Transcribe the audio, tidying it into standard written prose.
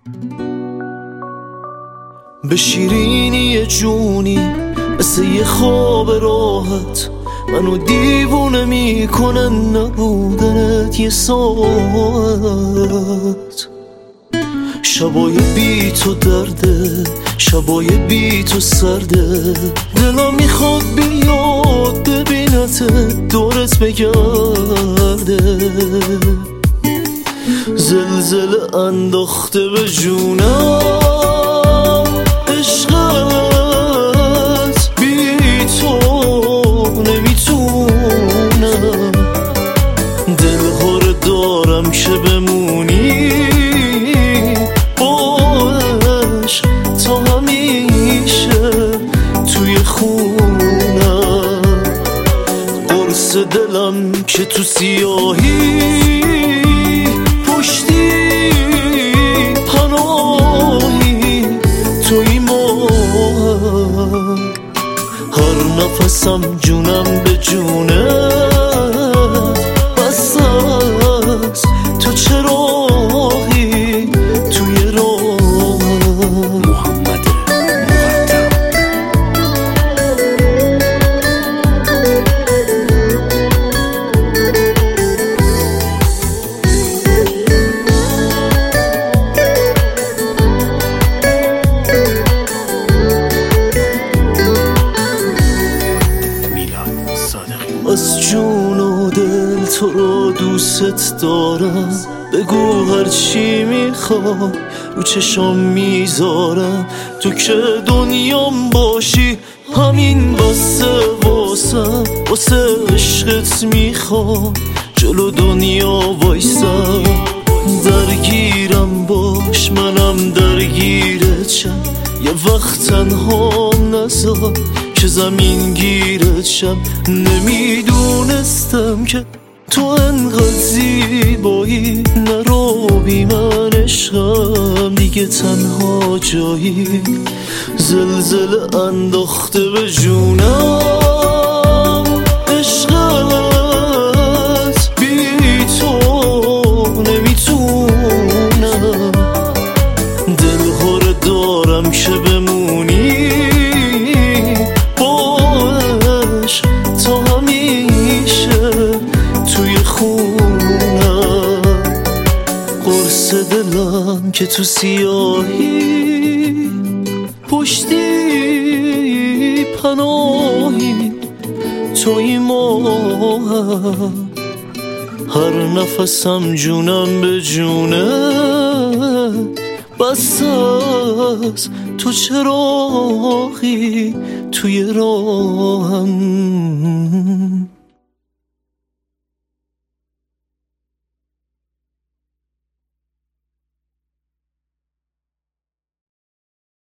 به شیرینی جونی مثل یه خواب راحت منو دیوونه میکنن نبودنت یه ساعت. شبای بی تو درده، شبای بی تو سرده، دلم میخواد بیاد ببینت دورت بگرده. زلزله انداخته به جونم عشقت، بی تو نمیتونم. دلها رو دارم که بمونی باش تا همیشه توی خونم. قرص دلم که تو سیاهی پشتی پناهی توی ماهم. هر نفسم جونم به جونت بس است، تو چراغی توی راهم. محمد از جون و دل تو رو دوست دارم، بگو هر چی میخوای رو چشام میذارم. تو که دنیام باشی همین بسه واسم، واسه عشقت میخوام جلو دنیا وایسم. درگیرم باش منم درگیرت شم، یه وقت تنها نذار که زمین گیرت شم. نمیدونستم که تو انقدر زیبایی، نرو بی من عشقم دیگه تنها جایی. زلزله انداخته به جونم عشقت، بی تو نمیتونم. دلها رو دارم که بمونی باش تا همیشه توی خونم. قرص دلم که تو سیاهی پشتی پناهی توی ماهم. هر نفسم جونم به جونت بس است، تو چراغی توی راهم.